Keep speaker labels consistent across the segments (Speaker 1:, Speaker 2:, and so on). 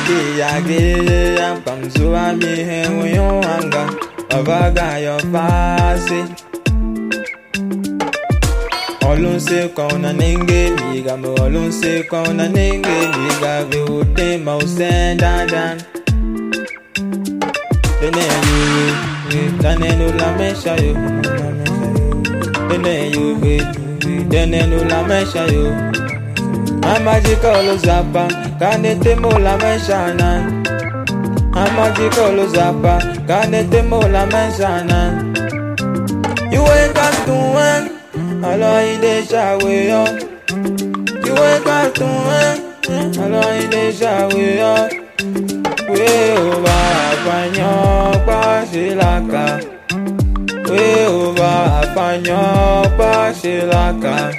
Speaker 1: di agreya pamzuwa mi henwo anga avaga yo fasi olunse kona nenge miga mo olunse kona nenge miga ve ute mo sendandan dene you dane no la mesha yo dene you dene no la mesha yo Amajikolo zapa kanete mola meshana Amajikolo zapa kanete mola meshana You wake up to one alo ide shawe yo You wake up to one alo ide shawe yo We over apanyo pa shilaka We over apanyo pa shilaka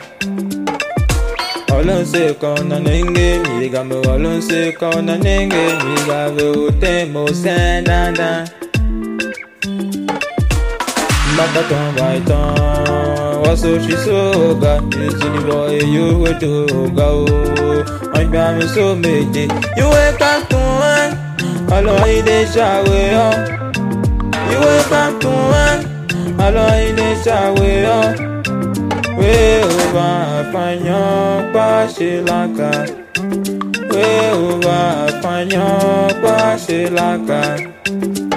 Speaker 1: Olunse kona nenge miga mo olunse kona nenge miga ve ute mo sendanda Makaton baiton waso shisoga Yuzini boy you we do go I'm me so meje You wake up to one alo ide shawe yo You wake up to one alo ide shawe yo We over apanyo pa shilaka We over apanyo pa shilaka